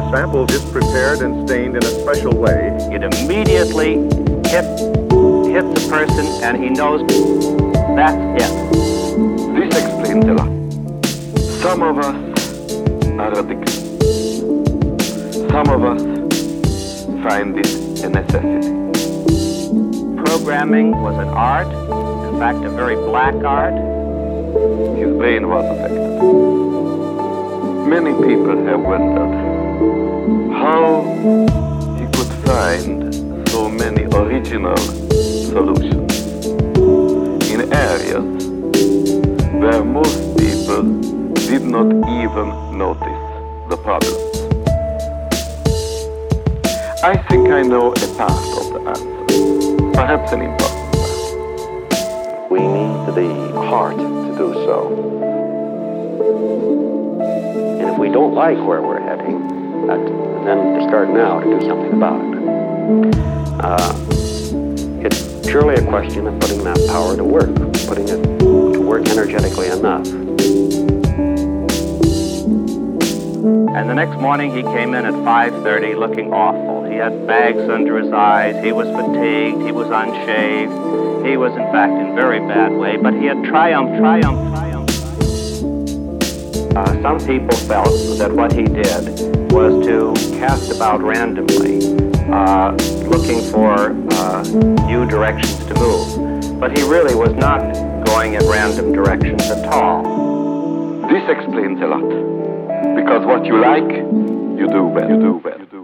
sample is prepared and stained in a special way. It immediately hits the person, and he knows that's it. This explains a lot. Some of us are addicted. Some of us find it a necessity. Programming was an art, in fact, a very black art. His brain was affected. Many people have wondered how he could find so many original solutions in areas where most people did not even notice the problems. I think I know a part of the answer, perhaps an important part. We need the heart to do so. And if we don't like where we're heading, then to start now to do something about it. It's purely a question of putting that power to work, putting it to work energetically enough. And the next morning he came in at 5:30 looking awful. He had bags under his eyes, he was fatigued, he was unshaved, he was in fact in very bad way, but he had triumphed. Some people felt that what he did was to cast about randomly, looking for new directions to move. But he really was not going in random directions at all. This explains a lot. Because what you like, you do well.